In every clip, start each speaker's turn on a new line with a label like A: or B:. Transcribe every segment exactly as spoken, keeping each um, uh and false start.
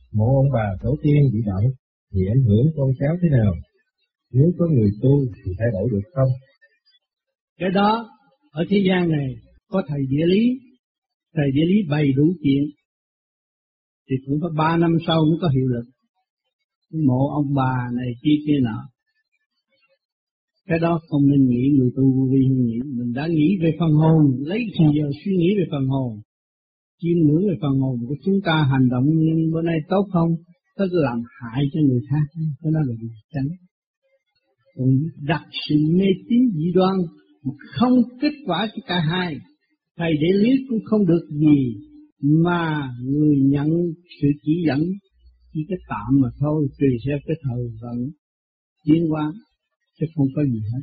A: mộ ông bà tổ tiên bị động thì ảnh hưởng con cháu thế nào? Nếu có người tu thì thay đổi được không?
B: Cái đó ở thế gian này có thầy địa lý, thầy địa lý bày đủ chuyện thì cũng có ba năm sau mới có hiệu lực. Mộ ông bà này kia kia nọ, cái đó không nên nghĩ, người tu vô vi không nghĩ. Mình đã nghĩ về phần hồn, lấy thì giờ suy nghĩ về phần hồn, chiêm ngưỡng về phần hồn của chúng ta hành động bữa nay tốt không? Có làm hại cho người khác, cái đó là điều tránh. Còn đặt sự mê tín dị đoan mà không kết quả cho cả hai, thầy để lý cũng không được gì, mà người nhận sự chỉ dẫn chỉ cái tạm mà thôi, tùy theo cái thời vận tiến hóa, chứ không có gì hết.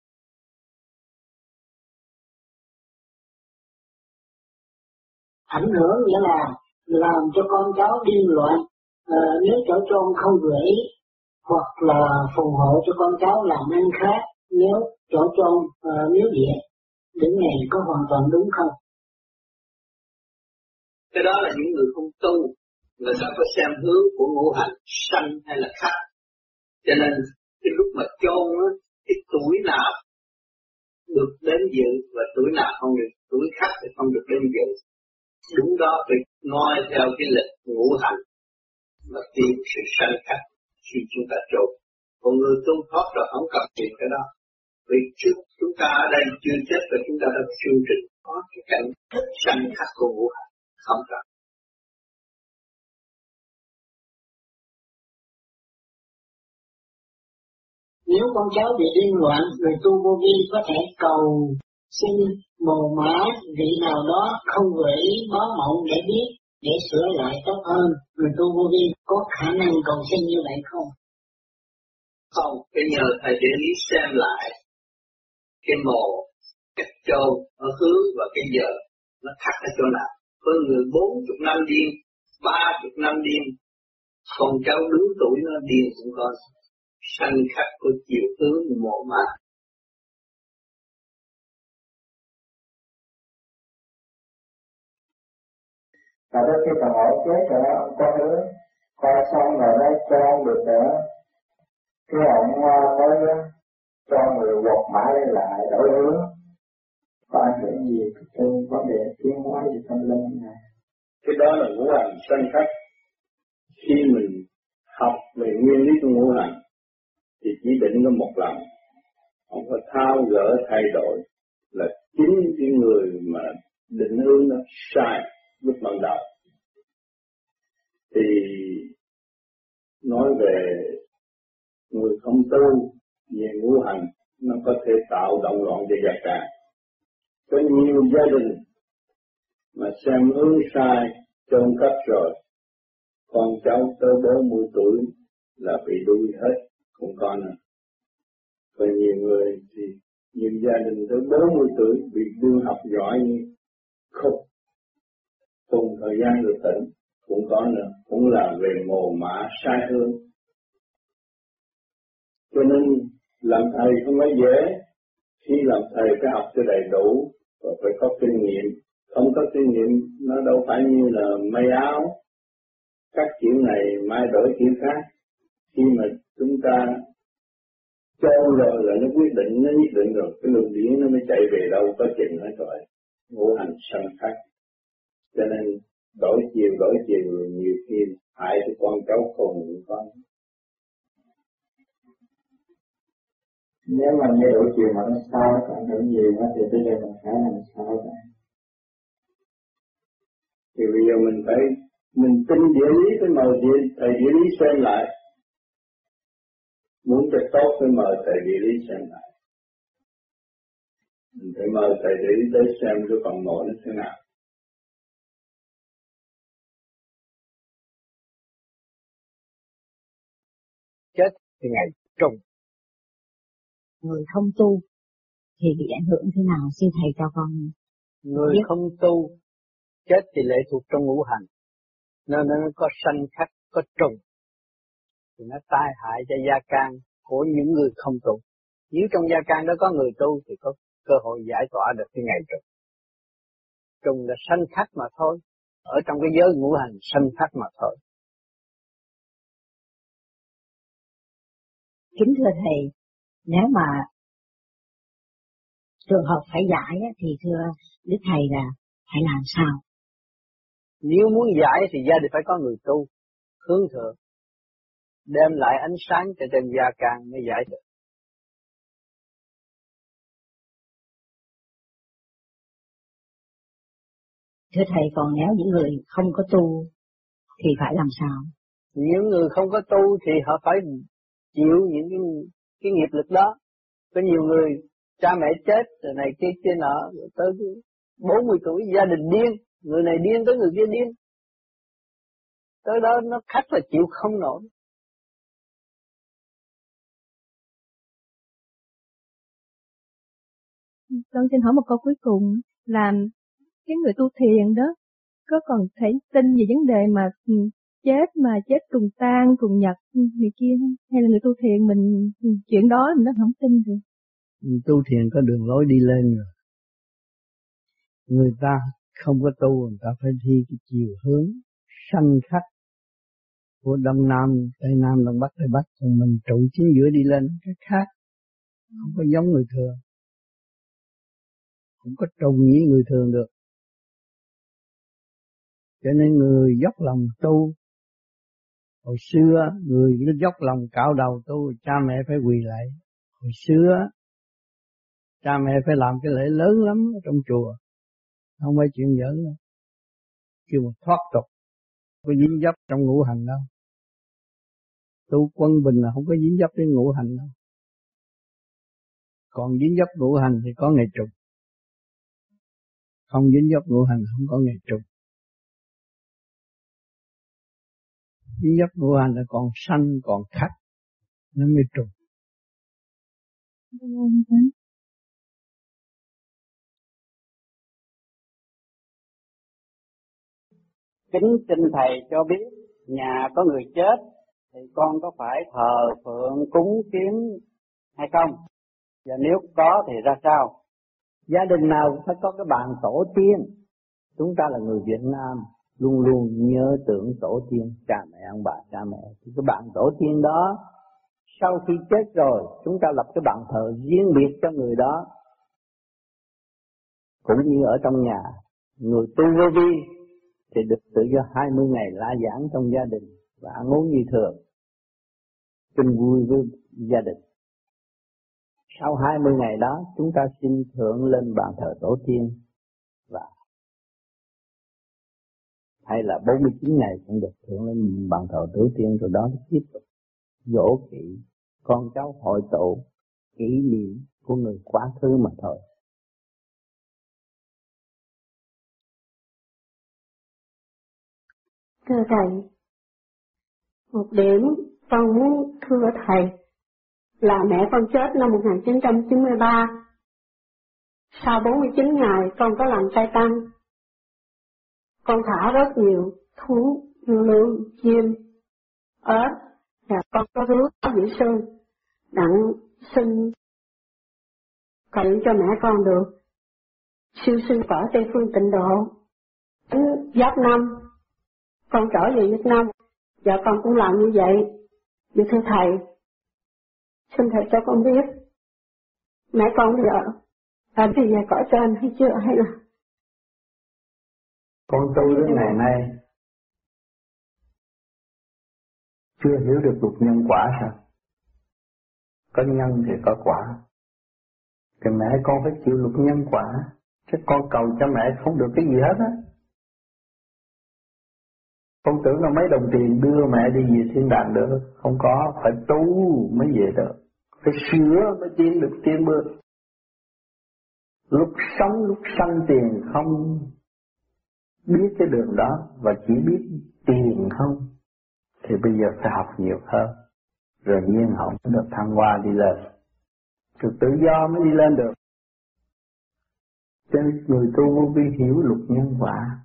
C: Ảnh hưởng nghĩa là làm cho con cháu điên loạn, à, nếu chỗ chôn không gửi, hoặc là phù hộ cho con cháu làm ăn khác nếu chỗ chôn à, miếu địa. Điểm này có hoàn toàn đúng không?
D: Cái đó là những người không tu, người ta có xem hướng của ngũ hành sanh hay là khắc. Cho nên cái lúc mà chôn á, cái tuổi nào được đến dự và tuổi nào không được, tuổi khắc thì không được đến dự. Đúng đó phải noi theo cái lịch ngũ hành mà tìm sự sanh khắc khi chúng ta chôn. Còn người tu thoát rồi không cần tìm cái đó. Vì trước chúng ta ở đây chưa chết và chúng ta đã chương trình có cái cảnh sanh khắc của ngũ hành, không cần.
C: Nếu con cháu bị điên loạn, người tu vô vi có thể cầu xin mồ mã vị nào đó không gửi báo mộng để biết, để sửa lại tốt hơn. Người tu vô vi có khả năng cầu xin như vậy không?
D: Không, phải nhờ thầy địa lý xem lại cái mồ, cách chôn ở hướng và cái giờ nó thắt ở chỗ nào. Có người bốn chục năm điên, ba chục năm điên, con cháu đứng tuổi nó điên cũng có. Sanh khắc của chiều hướng mộ mã.
E: Và đến khi còn hỏi chết rồi đó, ông có hứa coi xong rồi đấy cho ông được nữa. Cái ông mới cho người quật mã lên lại đổi hướng. Có ảnh hưởng gì trên vấn đề tiến hóa về tâm linh này?
F: Cái đó là ngũ hành sanh khắc. Khi mình học về nguyên lý của ngũ hành thì chỉ định có một lần, không có thao gỡ thay đổi, là chính cái người mà định hướng nó sai lúc ban đầu. Thì nói về người không tu về ngũ hành, nó có thể tạo động loạn cho gia càng. Có nhiều gia đình mà xem hướng sai, chôn cất rồi, con cháu tới bốn mươi tuổi là bị đuôi hết, không có nữa. Và nhiều người thì nhiều gia đình tới bốn mươi tuổi bị đưa học giỏi như không, cùng thời gian được tỉnh, cũng có nữa, cũng là về mồ mã sai hướng. Cho nên làm thầy không phải dễ, khi làm thầy phải học cho đầy đủ và phải có kinh nghiệm. Không có kinh nghiệm nó đâu phải như là may áo, các kiểu này mai đổi kiểu khác. Khi mà chúng ta trôi rồi là nó quyết định, nó nhất định rồi, cái luồng điển nó mới chạy về đâu có chừng hết rồi. Ngũ hành sanh khắc. Cho nên đổi chiều đổi chiều rồi nhiều khi hại cho con cháu khôn những con.
E: Nếu mà như đổi chiều mà nó sao, còn đổi nhiều quá thì bây giờ mình phải làm sao vậy?
F: Thì bây giờ mình phải, mình tin địa lý phải mời địa, thầy địa lý xem lại. Muốn cho tốt phải mời thầy địa lý xem lại. Mình phải mời thầy địa lý tới xem cái phần mộ nó thế nào.
G: Chết thì ngày trùng.
H: Người không tu thì bị ảnh hưởng thế nào? Xin thầy cho con.
G: Người
H: biết.
G: không tu chết thì lệ thuộc trong ngũ hành, nên nó có sanh khắc, có trùng, thì nó tai hại cho gia can của những người không tu. Nếu trong gia can đó có người tu thì có cơ hội giải tỏa được cái ngày trùng. Trùng là sanh khắc mà thôi, ở trong cái giới ngũ hành sanh khắc mà thôi.
H: Kính thưa Thầy, nếu mà trường hợp phải giải thì thưa Đức Thầy là phải làm sao?
G: Nếu muốn giải thì gia đình phải có người tu, hướng thượng, đem lại ánh sáng cho trên gia can mới giải được.
H: Thưa Thầy, còn nếu những người không có tu thì phải làm sao?
G: Những người không có tu thì họ phải chịu những cái, cái nghiệp lực đó. Có nhiều người cha mẹ chết rồi này kia kia nọ, tới bốn mươi tuổi gia đình điên, người này điên tới người kia điên. Tới đó nó khách là chịu không nổi.
I: Con xin hỏi một câu cuối cùng là cái người tu thiền đó có còn thể tin về vấn đề mà chết mà chết trùng tan, trùng nhật này kia không? Hay là người tu thiền mình chuyện đó mình nó không tin được?
B: Tu thiền có đường lối đi lên rồi. Người ta không có tu, người ta phải đi cái chiều hướng sanh khắc của Đông Nam, Tây Nam, Đông Bắc, Tây Bắc. Còn mình trụ chính giữa đi lên cái khác, không có giống người thường, không có trùng như người thường được. Cho nên người dốc lòng tu, hồi xưa người nó dốc lòng cạo đầu tu, cha mẹ phải quỳ lại. Hồi xưa cha mẹ phải làm cái lễ lớn lắm ở trong chùa, không phải chuyện giỡn đâu, kêu mà thoát tục, không có dính dấp trong ngũ hành đâu. Tu quân bình là không có dính dấp đến ngũ hành đâu. Còn dính dấp ngũ hành thì có ngày trùng, không dính dấp ngũ hành không có ngày trùng. Dính dấp ngũ hành là còn sanh còn khắc nó mới trùng.
G: Kính xin Thầy cho biết, nhà có người chết thì con có phải thờ phượng cúng kiến hay không? Và nếu có thì ra sao?
B: Gia đình nào cũng phải có cái bàn tổ tiên. Chúng ta là người Việt Nam, luôn luôn nhớ tưởng tổ tiên, cha mẹ ông bà cha mẹ. Thì cái bàn tổ tiên đó sau khi chết rồi chúng ta lập cái bàn thờ riêng biệt cho người đó. Cũng như ở trong nhà, người tu vô vi thì được tự do hai mươi ngày la giảng trong gia đình và ăn uống như thường, chung vui với gia đình. Sau hai mươi ngày đó chúng ta xin thượng lên bàn thờ tổ tiên, và hay là bốn mươi chín ngày cũng được thượng lên bàn thờ tổ tiên, rồi đó tiếp tục dỗ kỵ con cháu hội tụ kỷ niệm của người quá khứ mà thôi.
J: Thưa Thầy, một điểm con muốn thưa Thầy là mẹ con chết năm một nghìn chín trăm chín mươi ba. Sau bốn mươi chín ngày con có làm trai tăng. Con thả rất nhiều thú như lươn, chim, ếch, và con có rước dĩ sư đặng xin cậy cho mẹ con được siêu sinh cõi Tây Phương Tịnh Độ. Đến Giáp Năm con trở về Việt Nam, và con cũng làm như vậy. Vậy thưa Thầy, xin Thầy cho con biết mẹ con bây giờ là đi về cõi trên hay chưa, hay là
B: con tu đến ngày nay chưa hiểu được luật nhân quả sao? Có nhân thì có quả, thì mẹ con phải chịu luật nhân quả, chứ con cầu cho mẹ không được cái gì hết á. Con tưởng là mấy đồng tiền đưa mẹ đi về thiên đàng được, không có, phải tu mới về được, phải sửa mới tiến được tiến bước. Lúc sống lúc sanh tiền không biết cái đường đó và chỉ biết tiền không, thì bây giờ phải học nhiều hơn, rồi nhiên hậu mới được thăng hoa đi lên, được tự do mới đi lên được. Cho nên người tu vô vi hiểu luật nhân quả,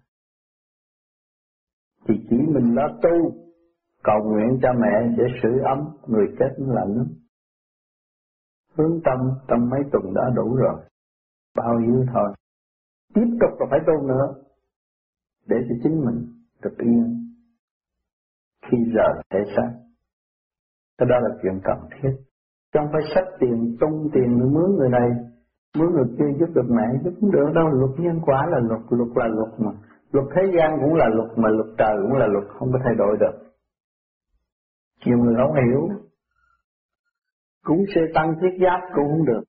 B: thì chỉ mình lo tu, cầu nguyện cho mẹ để sưởi ấm, người chết nó lạnh lắm. Hướng tâm trong mấy tuần đã đủ rồi, bao nhiêu thôi. Tiếp tục là phải tu nữa, để cho chính mình được yên khi rời thể xác. Cái đó là chuyện cần thiết.
K: Trong phải sách tiền, tung tiền mướn người này, mướn người kia giúp được mẹ, giúp không được đâu. Luật nhân quả là luật, luật là luật mà. Luật thế gian cũng là luật, mà luật trời cũng là luật, không có thay đổi được. Nhiều người không hiểu, cúng xe tăng thiết giáp cũng không được,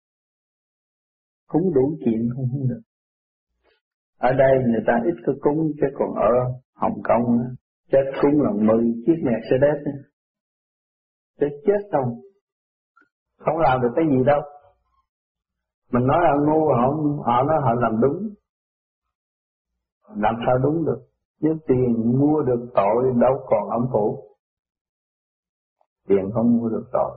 K: cúng đủ chuyện cũng không được. Ở đây người ta ít có cúng, chứ còn ở Hồng Kông chết cúng là mười chiếc Mercedes, chết chết đâu, không làm được cái gì đâu. Mình nói họ ngu, họ, họ nói họ làm đúng, làm sao đúng được? Nếu tiền mua được tội đâu còn âm phủ. Tiền không mua được tội,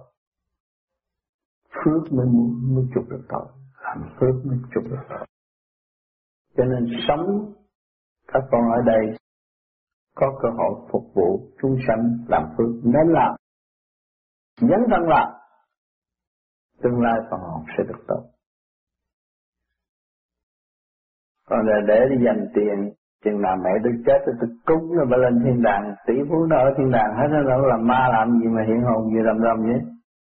K: phước mới mới chụp được tội, làm phước mới chụp được tội. Cho nên sống các con ở đây có cơ hội phục vụ chúng sanh làm phước nên làm, nhấn thân làm, tương lai phần hồn sẽ được tốt. Còn là để đi dành tiền, chừng nào mẹ tôi chết tôi cúng rồi bà lên thiên đàng, tỷ phú nó ở thiên đàng hết, nó đâu làm ma làm gì mà hiện hồn gì rầm rầm vậy.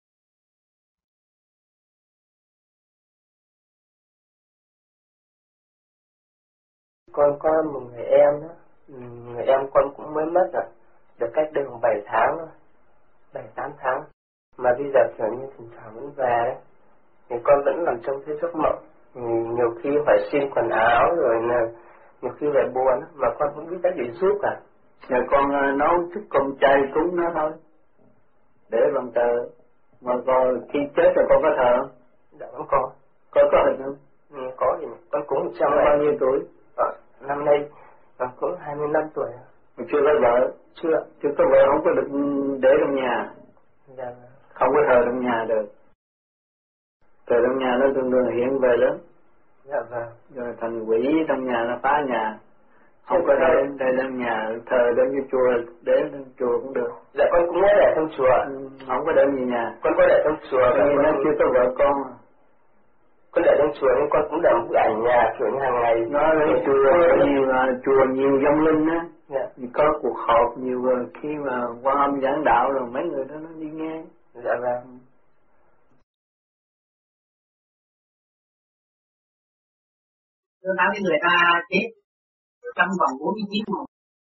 L: Con có một người em đó, người em con cũng mới mất rồi, được cách đây khoảng bảy tháng rồi, bảy tám tháng, mà bây giờ kiểu như thỉnh thoảng vẫn về đấy, thì con vẫn nằm trong cái giấc mộng, nhiều khi phải xin quần áo rồi là nhiều khi lại buồn, mà con cũng biết cách để giúp cả.
K: Giờ con nấu chút cơm chay cúng nó thôi, để bằng tờ, mà còn khi chết rồi con có thờ không?
L: Dạ vẫn có.
K: Con có hình không?
L: Ừ, có thì con cũng trăm
K: bao nhiêu tuổi?
L: À, năm nay cũng hai mươi năm tuổi.
K: Mà chưa có vợ?
L: Chưa.
K: Chưa có vợ không có được để trong nhà.
L: Dạ.
K: Không có thờ trong nhà được. Thờ trong nhà nó thường thường hiện về lắm.
L: Dạ vâng.
K: Rồi thành quỷ trong nhà nó phá nhà. Không có để để trong nhà, thờ đem như chùa, để trong chùa cũng được.
L: Dạ con cũng có để trong chùa.
K: Ừ, không có để gì nhà.
L: Con có để trong chùa.
K: Vì nó chưa có vợ con.
L: Con để trong chùa nhưng con cũng để một bức ảnh nhà kiểu như hàng ngày.
K: Nó ở chùa có nhiều là chùa nhiều vong linh á.
L: Dạ.
K: Có cuộc họp nhiều khi mà Quan Âm giảng đạo rồi mấy người đó nó đi nghe.
L: Dạ vâng.
M: Tôi nói với người ta chết trong vòng bốn mươi chín ngày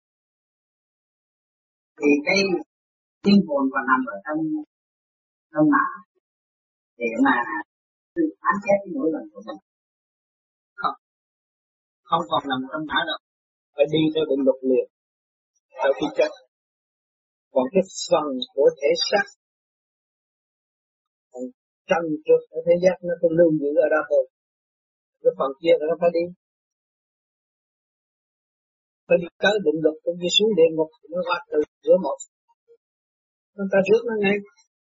M: thì cái linh hồn còn nằm ở trong trong não để mà phán xét cái nỗi lầm của mình, không không còn nằm trong não đâu,
B: phải đi theo định luật liền sau khi chết. Còn cái phần của thể xác còn trần trượt ở thế giác nó không lưu giữ ở đó thôi, cái phần kia nó phải đi phải đi tới định luật, cũng như xuống địa ngục nó qua từ giữa một, người ta rước nó ngay.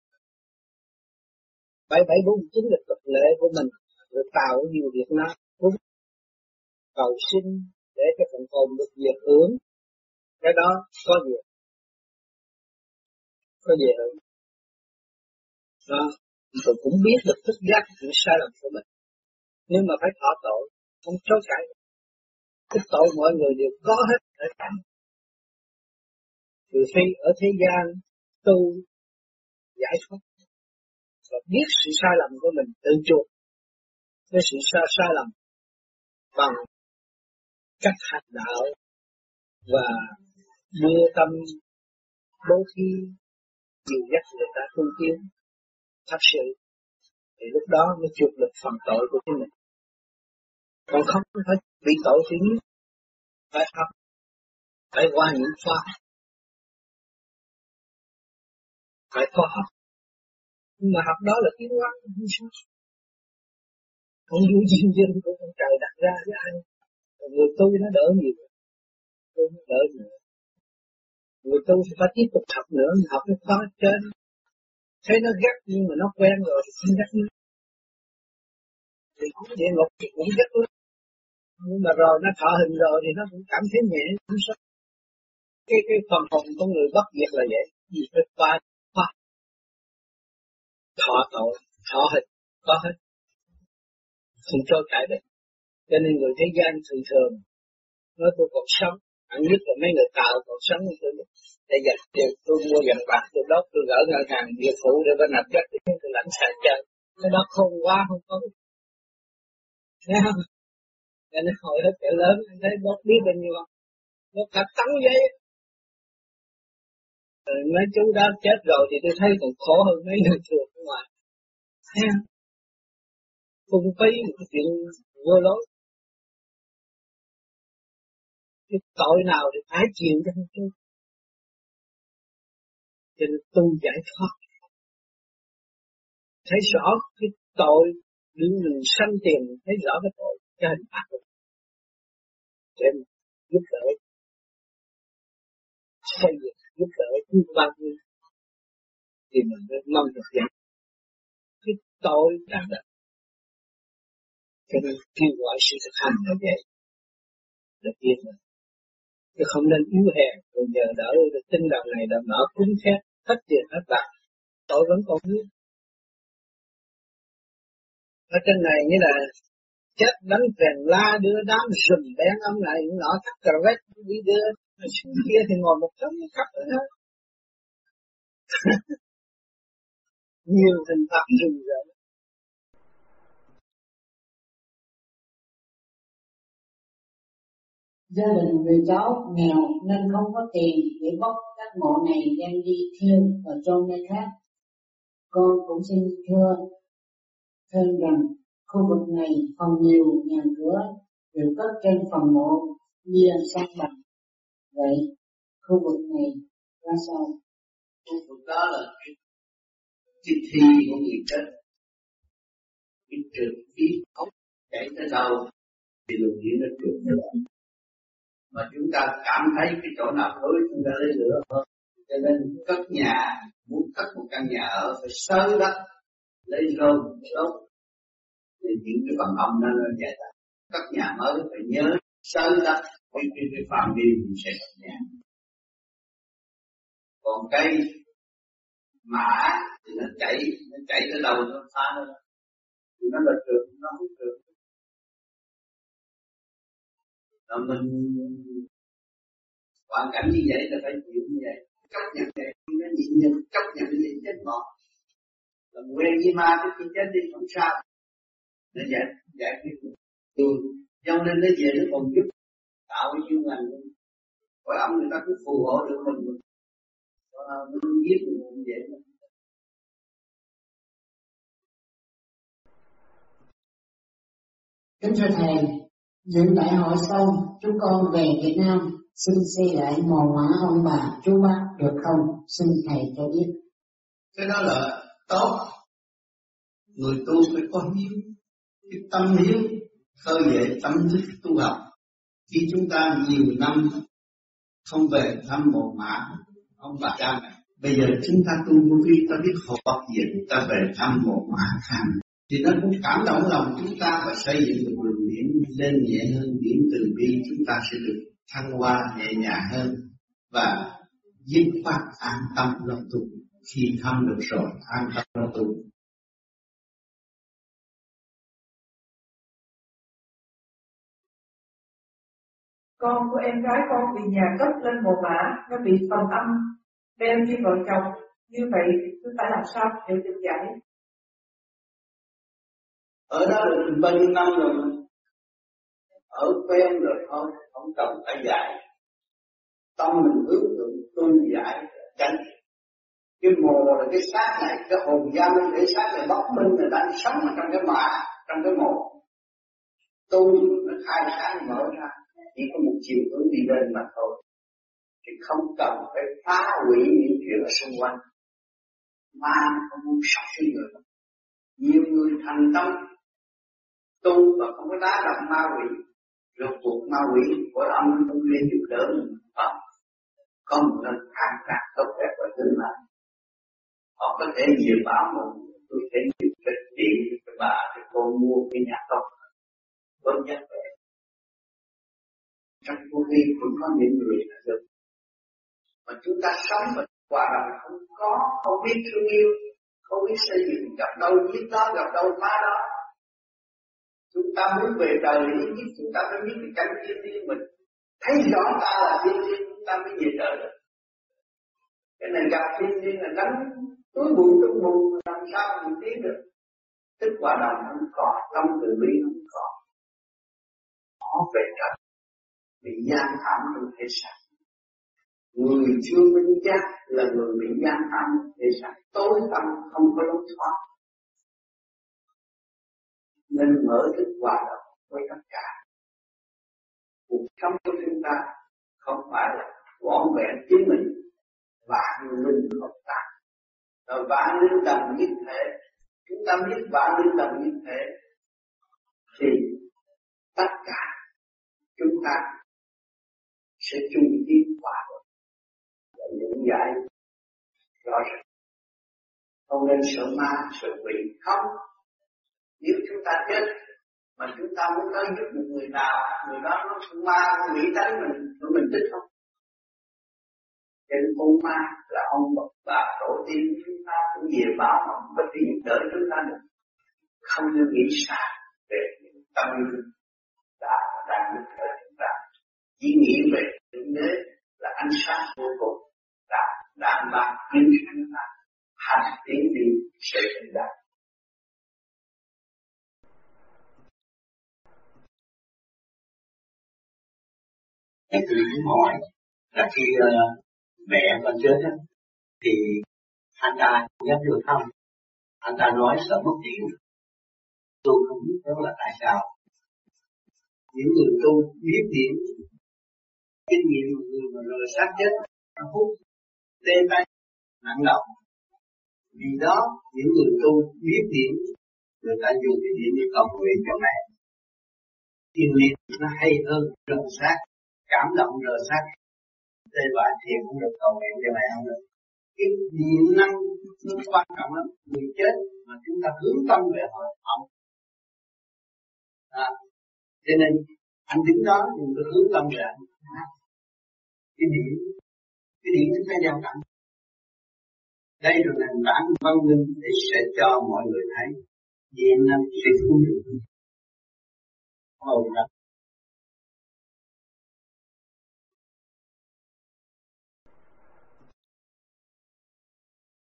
B: Bảy bảy bốn chín là luật lệ của mình, rồi tạo nhiều việc nó đúng cầu sinh để cái phần hồn được diệt hướng, cái đó có việc có gì hơn đó. Tôi cũng biết được thức giác những sai lầm của mình, nhưng mà phải thọ tội, không chối cãi. Cái tội mọi người đều có hết ở cả. Trừ phi ở thế gian tu giải thoát và biết sự sai lầm của mình, tự chuộc cái sự sai sai lầm bằng cách hành đạo và đưa tâm đôi khi dìu dắt người ta tu tiến thật sự, thì lúc đó mới chuộc được phần tội của chính mình. Còn không phải bị tội thì nhiên phải học, phải qua những khoa, phải khoa học, nhưng mà học đó là tiến hóa, không sao. Không vô duyên duyên của con trời đặt ra với ai, người tu nó đỡ nhiều, tu nó đỡ nhiều. Người tu thì phải tiếp tục học nữa, học cái khóa trên, thấy nó gắt nhưng mà nó quen rồi thì không gắt nữa. Thì cũng địa ngục thì cũng gắt lắm, nhưng mà rồi nó thọ hình rồi thì nó cũng cảm thấy nhẹ, không sao. Cái cái phần hồn của người bất diệt là vậy, gì phải qua khoa, thọ tội, thọ hình, có hết, không cho cãi được. Cho nên người thế gian thường thường nói tôi còn sống,
D: Ăn nhất là mấy người tạo còn sống tôi để dành tiền tôi mua vàng bạc tôi đốt tôi gỡ ngân hàng địa phủ để bên nạp chất tôi lãnh xài chơi. Cái đó khôn quá không có. Thấy không? Cho nên hồi hết kẻ lớn anh thấy đốt biết bao nhiêu không? Đốt cả tấn giấy. Rồi mấy chú đó chết rồi thì tôi thấy còn khổ hơn mấy người thường ở ngoài. Thấy không? Phung phí một cái chuyện vô lối. Cái tội nào thì phải chịu cho không chứ. Cho nên tu giải thoát. Thấy rõ cái tội, đừng mình sanh tiền, thấy rõ cái tội, cho hình phạt. Để giúp đỡ, xây dựng, giúp đỡ, cứu bao nhiêu. Thì mình mới mong được vậy. Cái tội đáng đợi. Cho nên kêu gọi sự thực hành là vậy. Được yên rồi. Chứ không nên yếu hèn, rồi nhờ đỡ được tinh đầu này đã mở cúng khét, hết tiền hết bạc. Tội vẫn còn nguyên. Ở trên này như là chết đánh phèn la đưa đám rùm bén ông này nọ thắt cà vét đi đưa xuống kia thì ngồi một trống khắp rồi hết. Nhiều hình phạt rùng rợn.
C: Gia đình người cháu nghèo nên không có tiền để bốc các mộ này đem đi thiêu và chôn nơi khác. Con cũng xin thưa thêm rằng khu vực này phần nhiều nhà cửa đều cất trên phần mộ bia sang bằng. Vậy khu vực này ra sao?
D: Khu vực đó là cái, cái thi của người chết. Cái trường khí ốc chảy tới đâu thì luồng điển nó trượt tới đó. Mà chúng ta cảm thấy cái chỗ nào tối chúng ta lấy lửa hơn. Cho nên cất nhà, muốn cất một căn nhà ở phải sới đất, lấy rơm, đốt. Thì những cái bằng âm nó lên giải thích. Cất nhà mới phải nhớ sới đất, cái, cái, cái phạm vi mình sẽ cất nhà. Còn cây mã thì nó chảy, nó chảy tới đâu nó phá nó. Thì nó là trượt, nó không trượt. Rồi mình hoàn cảnh như vậy là phải chịu như vậy. Chấp nhận vậy, nó nhịn nhận, chấp nhận vậy chết bỏ. Làm quen với ma thì khi chết đi không sao. Nó giải, giải quyết được. Từ cho nên nó về nó còn giúp tạo cái chuyên ngành luôn. Bởi ông người ta cũng phù hộ được mình. Mình giết mình cũng vậy mà.
C: Kính thưa Thầy, những đại hội xong chúng con về Việt Nam xin xây lại mồ mả ông bà chú bác được không? Xin Thầy cho biết.
D: Cái đó là tốt. Người tu phải có hiếu, cái tâm hiếu khơi dậy tâm thức tu học. Khi chúng ta nhiều năm không về thăm mồ mả ông bà cha mẹ, bây giờ chúng ta tu vô vi ta biết học gì ta về thăm mồ mả thăm thì nó cũng cảm động lòng chúng ta và xây dựng được đường điển lên nhẹ hơn, điển từ bi chúng ta sẽ được thăng hoa nhẹ nhàng hơn và dứt khoát an tâm lo tu. Khi thăm được rồi an tâm lo tu.
N: Con của em gái con bị nhà cất lên mồ mả, nó bị phần âm, đem đi vợ chồng. Như vậy chúng ta làm sao để được giải?
D: Ở đó được bao nhiêu năm rồi, ở quen rồi thôi, không cần phải giải. Tâm mình ước tượng tu giải tránh. Cái mồ là cái xác này, cái hồn giam để xác này bóc minh người ta sống ở trong cái mả, trong cái mồ. Tu nó khai sáng mở ra, chỉ có một chiều hướng đi lên mà thôi. Thì không cần phải phá hủy những chuyện ở xung quanh. Mà không muốn sắp sinh người. Nhiều người thành tâm tu và không có đá động ma quỷ, rốt cuộc ma quỷ của ông không lên giúp đỡ mình. À, có một lần khang khát tốt đẹp và tương lai. Họ có thể dự báo một tôi sẽ giúp cái tiền cho bà thì cô mua cái nhà tốt tốt nhất vậy. Trong vô vi cũng có những người là được. Mà chúng ta sống và qua là không có, không biết thương yêu, không biết xây dựng, gặp đâu giết đó, gặp đâu phá đó. Chúng ta muốn về trời ý nhất, chúng ta phải biết cái cảnh thiên thiên mình. thấy rõ ta là thiên nhiên, ta mới về trời được. Cái này gặp thiên nhiên là đánh túi bụi trong bùn, làm sao mình tiến được? Tức quả đồng không có, tâm từ bi không có. Họ về trời, bị giam hãm trong thể xác. Người chưa minh giác là người bị giam hãm trong thể xác, tối tăm không có lối thoát. Nên mở thức hòa đồng với tất cả. Cuộc sống của chúng ta không phải là vỏn vẹn chính mình, vạn linh hợp tác. Rồi vạn linh đồng nhất thể, chúng ta biết vạn linh đồng nhất thể thì tất cả chúng ta sẽ chung tiến hòa đồng và nhận giải rõ ràng. Không nên sợ ma, sợ quỷ không. Nếu chúng ta chết mà chúng ta muốn tới giúp một người nào, người đó nó con ma, con nghĩ tới mình, rồi mình thích không? Trên con ma là ông bậc bà tổ tiên chúng ta cũng về báo mà không có tiền đợi chúng ta được. Không nên nghĩ xa về những tâm linh đã đang được ở chúng ta. Chỉ nghĩ về những đế là ánh sáng vô cùng đã đang ban cứu chúng ta hành tiến đi sự hiện đại.
O: Cái tôi muốn hỏi là khi uh, mẹ con chết á, thì anh ta không dám vô thăm, anh ta nói sợ mất điện. Tôi không biết đó là tại sao. Những người tu biết điện, kinh nghiệm người mà rời xác chết, nó hút tê tay, nặng đầu. Vì đó những người tu biết điện, người ta dùng cái điện để cầu nguyện cho mẹ. Thiền liệt nó hay hơn rời xác. Cảm động rời xác đây bài thiền cũng được, cầu nguyện cho mẹ không được. Cái điện năng nó quan trọng lắm. Người chết mà chúng ta hướng tâm về họ không à, cho nên anh đứng đó nhưng tôi hướng tâm về anh. Cái điện cái điện chúng ta giao cảm. Đây rồi nền tảng văn minh để sẽ cho mọi người thấy điện năng sẽ không được hồn đất